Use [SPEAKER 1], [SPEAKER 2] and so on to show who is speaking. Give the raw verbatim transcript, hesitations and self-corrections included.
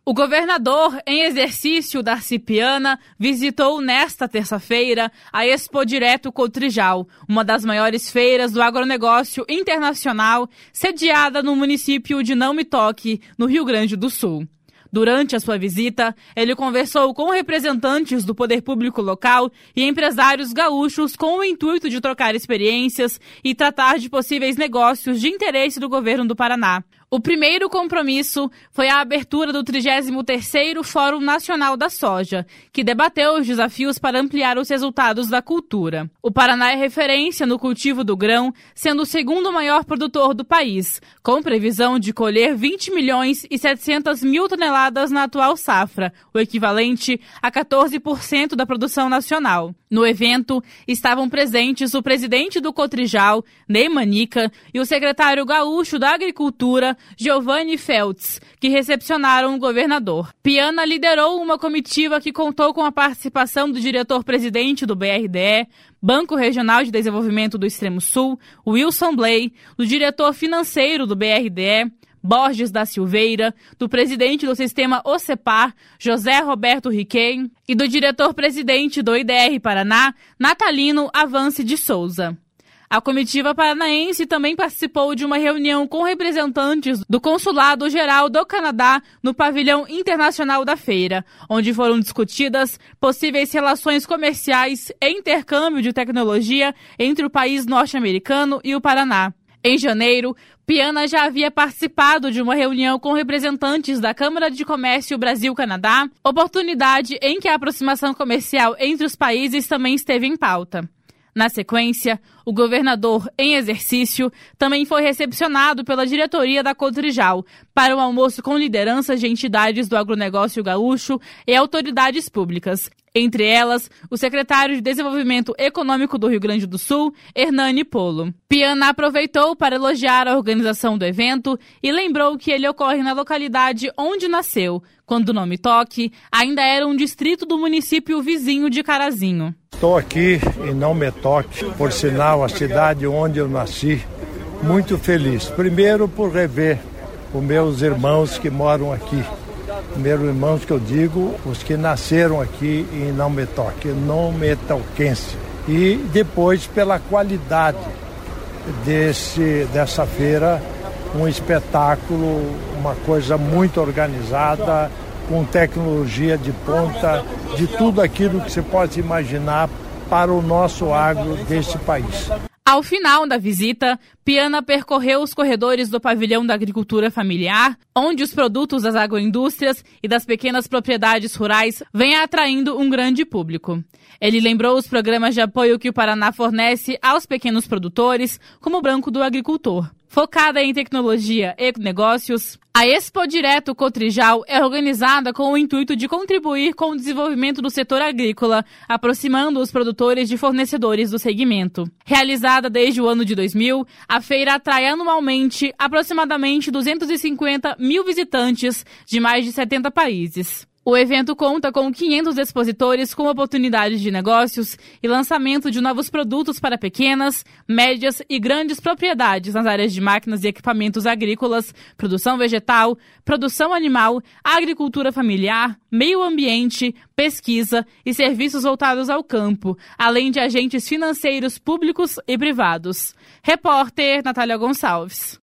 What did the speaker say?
[SPEAKER 1] O governador em exercício, Darcy Piana, visitou nesta terça-feira a Expo Direto Cotrijal, uma das maiores feiras do agronegócio internacional, sediada no município de Não Me Toque, no Rio Grande do Sul. Durante a sua visita, ele conversou com representantes do poder público local e empresários gaúchos com o intuito de trocar experiências e tratar de possíveis negócios de interesse do governo do Paraná. O primeiro compromisso foi a abertura do trigésimo terceiro Fórum Nacional da Soja, que debateu os desafios para ampliar os resultados da cultura. O Paraná é referência no cultivo do grão, sendo o segundo maior produtor do país, com previsão de colher vinte milhões e setecentas mil toneladas na atual safra, o equivalente a quatorze por cento da produção nacional. No evento, estavam presentes o presidente do Cotrijal, Ney Manica, e o secretário gaúcho da Agricultura, Giovanni Feltz, que recepcionaram o governador. Piana liderou uma comitiva que contou com a participação do diretor-presidente do B R D E, Banco Regional de Desenvolvimento do Extremo Sul, Wilson Blay, do diretor financeiro do B R D E, Borges da Silveira, do presidente do sistema OCEPAR, José Roberto Riquem, e do diretor-presidente do I D R Paraná, Natalino Avance de Souza. A comitiva paranaense também participou de uma reunião com representantes do Consulado-Geral do Canadá no pavilhão internacional da feira, onde foram discutidas possíveis relações comerciais e intercâmbio de tecnologia entre o país norte-americano e o Paraná. Em janeiro, Piana já havia participado de uma reunião com representantes da Câmara de Comércio Brasil-Canadá, oportunidade em que a aproximação comercial entre os países também esteve em pauta. Na sequência, o governador em exercício também foi recepcionado pela diretoria da Cotrijal para um almoço com lideranças de entidades do agronegócio gaúcho e autoridades públicas, entre elas o secretário de Desenvolvimento Econômico do Rio Grande do Sul, Hernani Polo. Piana aproveitou para elogiar a organização do evento e lembrou que ele ocorre na localidade onde nasceu, quando Não Me Toque ainda era um distrito do município vizinho de Carazinho.
[SPEAKER 2] Estou aqui em Não Me Toque, por sinal, a cidade onde eu nasci, muito feliz. Primeiro por rever os meus irmãos que moram aqui. Primeiro irmãos que eu digo, os que nasceram aqui em Não Me Toque, não metoquense. E depois pela qualidade desse, dessa feira, um espetáculo, uma coisa muito organizada, com tecnologia de ponta, de tudo aquilo que você pode imaginar para o nosso agro desse país.
[SPEAKER 1] Ao final da visita, Piana percorreu os corredores do pavilhão da agricultura familiar, onde os produtos das agroindústrias e das pequenas propriedades rurais vêm atraindo um grande público. Ele lembrou os programas de apoio que o Paraná fornece aos pequenos produtores, como o Banco do Agricultor. Focada em tecnologia e negócios, a Expo Direto Cotrijal é organizada com o intuito de contribuir com o desenvolvimento do setor agrícola, aproximando os produtores de fornecedores do segmento. Realizada desde o ano de dois mil, a feira atrai anualmente aproximadamente duzentos e cinquenta mil visitantes de mais de setenta países. O evento conta com quinhentos expositores com oportunidades de negócios e lançamento de novos produtos para pequenas, médias e grandes propriedades nas áreas de máquinas e equipamentos agrícolas, produção vegetal, produção animal, agricultura familiar, meio ambiente, pesquisa e serviços voltados ao campo, além de agentes financeiros públicos e privados. Repórter Natália Gonçalves.